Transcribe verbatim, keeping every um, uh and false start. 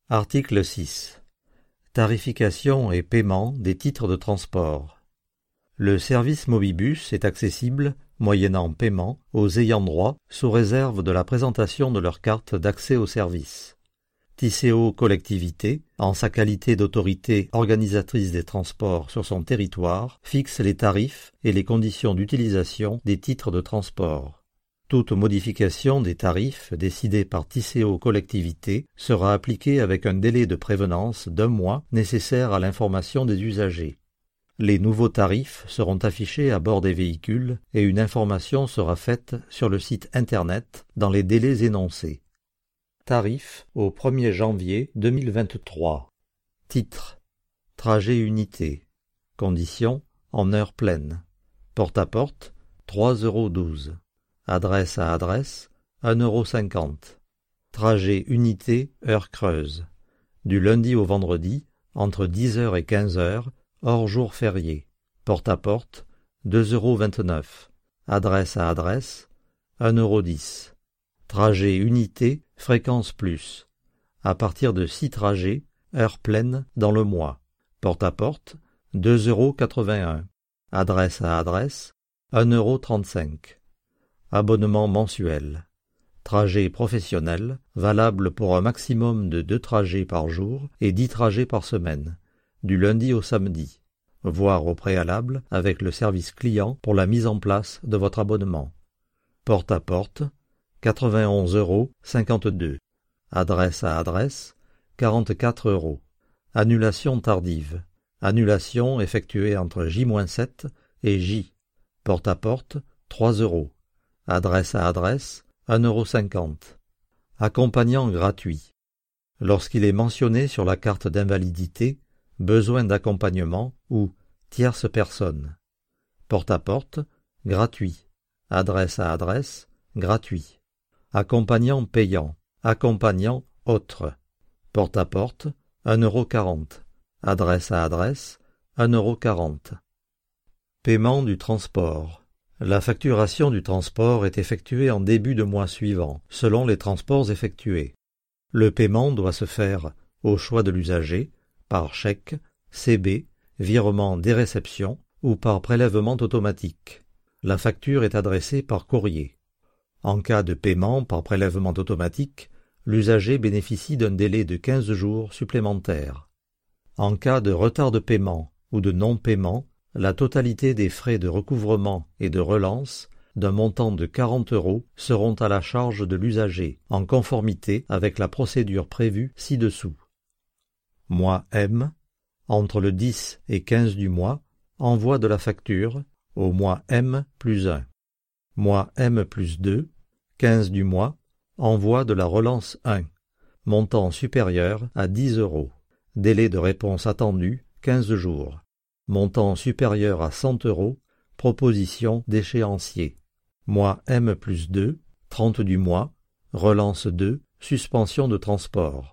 Article six. Tarification et paiement des titres de transport. Le service Mobibus est accessible, moyennant paiement, aux ayants droit sous réserve de la présentation de leur carte d'accès au service. Tisséo Collectivité, en sa qualité d'autorité organisatrice des transports sur son territoire, fixe les tarifs et les conditions d'utilisation des titres de transport. Toute modification des tarifs décidée par Tisséo Collectivité sera appliquée avec un délai de prévenance d'un mois nécessaire à l'information des usagers. Les nouveaux tarifs seront affichés à bord des véhicules et une information sera faite sur le site internet dans les délais énoncés. Tarifs au premier janvier deux mille vingt-trois. Titre. Trajet unité. Conditions en heure pleine. Porte-à-porte, trois euros douze. Adresse à adresse, un euro cinquante. Trajet unité heure creuse. Du lundi au vendredi, entre dix heures et quinze heures, hors jour férié. Porte-à-porte, deux euros vingt-neuf. Adresse à adresse, un euro dix. Trajet unité fréquence plus. À partir de six trajets, heure pleine dans le mois. Porte-à-porte, deux euros quatre-vingt-un. Adresse à adresse, un euro trente-cinq. Abonnement mensuel. Trajet professionnel, valable pour un maximum de deux trajets par jour et dix trajets par semaine, du lundi au samedi. Voir au préalable avec le service client pour la mise en place de votre abonnement. Porte-à-porte, quatre-vingt-onze euros cinquante-deux. Adresse à adresse, quarante-quatre euros. Annulation tardive. Annulation effectuée entre J sept et J. Porte-à-porte, trois euros. Adresse à adresse, un euro cinquante. Accompagnant gratuit. Lorsqu'il est mentionné sur la carte d'invalidité, besoin d'accompagnement ou tierce personne. Porte-à-porte, gratuit. Adresse à adresse, gratuit. Accompagnant payant. Accompagnant autre. Porte-à-porte, un euro quarante. Adresse à adresse, un euro quarante. Paiement du transport. La facturation du transport est effectuée en début de mois suivant, selon les transports effectués. Le paiement doit se faire, au choix de l'usager, par chèque, C B, virement des réceptions ou par prélèvement automatique. La facture est adressée par courrier. En cas de paiement par prélèvement automatique, l'usager bénéficie d'un délai de quinze jours supplémentaires. En cas de retard de paiement ou de non-paiement, la totalité des frais de recouvrement et de relance, d'un montant de quarante euros, seront à la charge de l'usager, en conformité avec la procédure prévue ci-dessous. Mois M, entre le dix et quinze du mois, envoi de la facture, au mois M plus un. Mois M plus deux, quinze du mois, envoi de la relance un. Montant supérieur à dix euros. Délai de réponse attendu, quinze jours. Montant supérieur à cent euros, proposition d'échéancier. Mois M plus deux, trente du mois, relance deux, suspension de transport.